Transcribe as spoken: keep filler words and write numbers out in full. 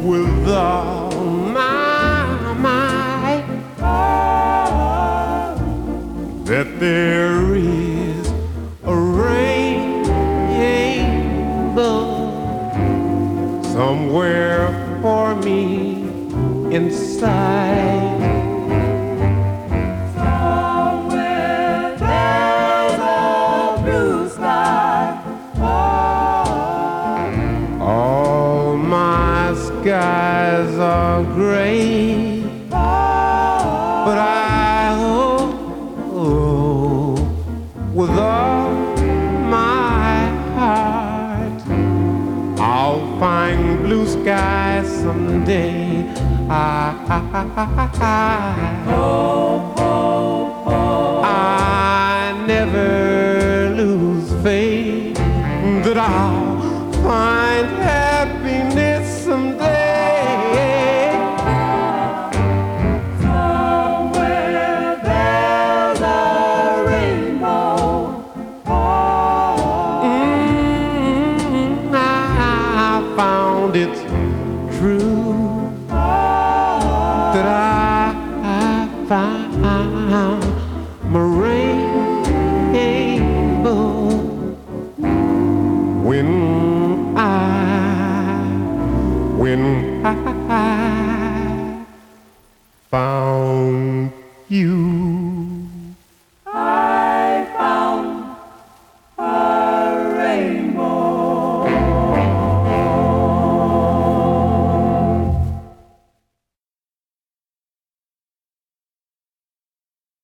with all my might that there is a rainbow somewhere for me inside. Somewhere there's a blue sky. All my skies are gray, but I hope, oh, with all my heart, I'll find blue skies someday. I, I, I never lose faith that I'll find happiness someday. Somewhere there's a rainbow. Mm, I found it true that I found my rainbow when I, when I